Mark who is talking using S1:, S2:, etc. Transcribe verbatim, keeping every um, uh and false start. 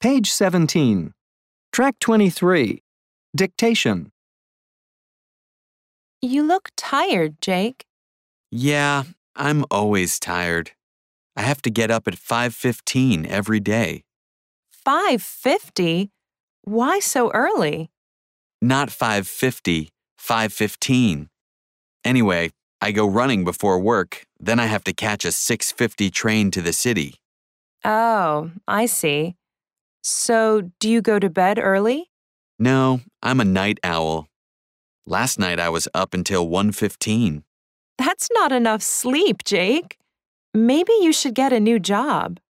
S1: Page seventeen. Track twenty-three. Dictation.
S2: You look tired, Jake.
S3: Yeah, I'm always tired. I have to get up at five fifteen every day.
S2: five fifty? Why so early?
S3: Not five fifty, five fifteen. Anyway, I go running before work, then I have to catch a six fifty train to the city.
S2: Oh, I see. So, do you go to bed early?
S3: No, I'm a night owl. Last night I was up until one fifteen.
S2: That's not enough sleep, Jake. Maybe you should get a new job.